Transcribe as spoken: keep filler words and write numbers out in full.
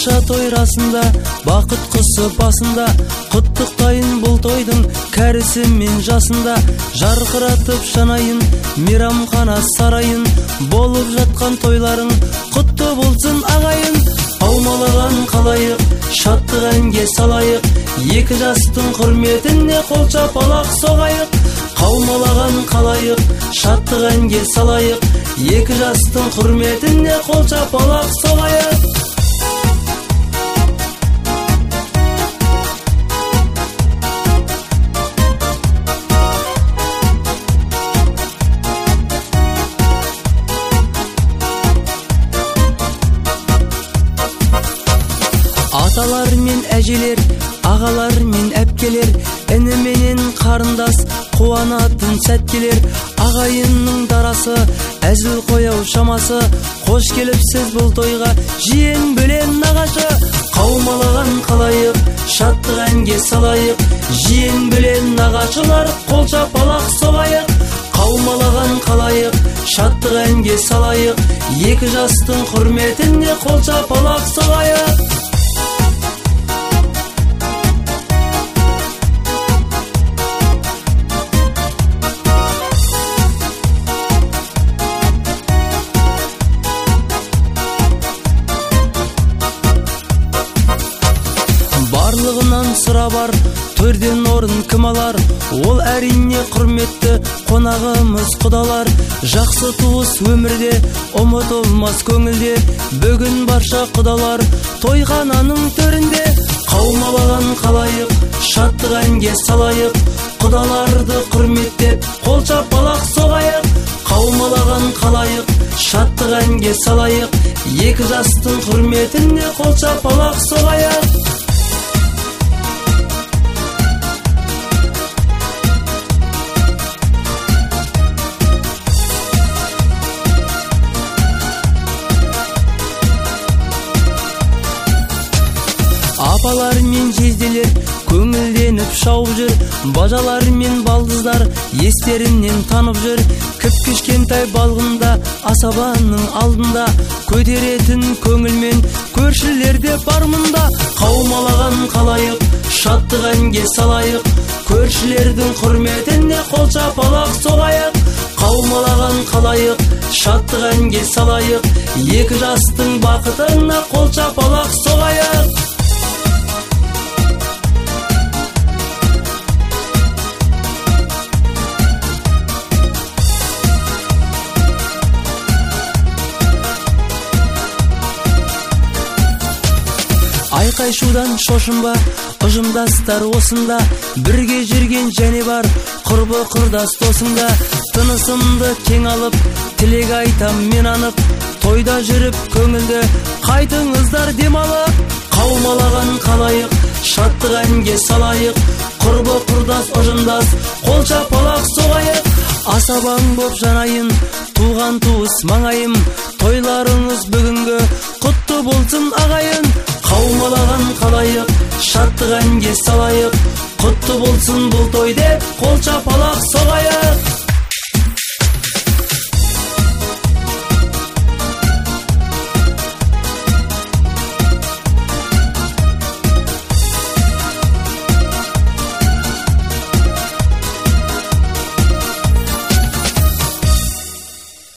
Патша тойрасында, бақыт құсы басында, құттықтайын бұл тойдың кәрісі мен жасында. Жарқыратып жанайын, мейрамхана сарайын, болып жатқан тойларың құтты болсын ағайын. Аумалаған қалайық, шаттық әнге салайық, екі жастың құрметіне қол шапалақ соғайық. Қаумалаған қалайық, шаттық әнге салайық, екі жастың құрметіне қол шапалақ соғайық. Аталар мен әжелер, ағалар мен әпкелер, іні менен қарындас қуанатын сәткелер. Ағайынның дарасы, әзіл қояу шамасы, қош келіпсіз бұл тойға, жиен бөлен нағашы. Қаумалаған қалайық, шаттық әнге салайық, жиен бөлен нағашылар қол шапалақ соғайық. Қаумалаған қалайық, шаттық әнге салайық, екі жастың құрметіне қол шапалақ соғайық. Барлығынан сұра бар, төрден орын кім алар? Ол әрине құрметті қонағымыз құдалар. Жақсы туыс өмірде, ұмытылмас көңілде, бүгін барша құдалар тойхананың төрінде. Қаумалаған қалайық, шаттық әнге салайық, құдаларды құрметтеп қол шапалақ соғайық. Қаумалаған қалайық, шаттық әнге салайық, екі жастың құрметіне қол шапалақ соғайық. Апалар мен жезделер көңілденіп шауып жүр, бажалар мен балдыздар естерінен танып жүр. Кіп-кішкентай балғында асабаның алдында, көтеретін көңілмен көршілерде бар мұнда. Қаумалаған қалайық, шаттық әнге салайық, көршілердің құрметіне қол шапалақ соғайық. Қаумалаған қалайық, шаттық әнге салайық, екі жастың бақытына қол шапалақ соғайық. Айқай-шудан шошынба, ұжымдастар осында, бірге жүрген және бар құрбы құрдас досыңда. Тынысымды кең алып, тілек айтам мен анып, тойда жүріп көңілді қайтыңыздар демалып. Қаумалаған қалайық, шаттық әнге салайық, құрбы құрдас ұжымдас қол шапалақ соғайық. Асабаң боп жанайын, туған туыс маңайым, тойларыңыз бүгінгі құтты болсын ағайын. Қаумалаған қалайық, шаттық әнге салайық, құтты болсын бұл той деп қол шапалақ соғайық.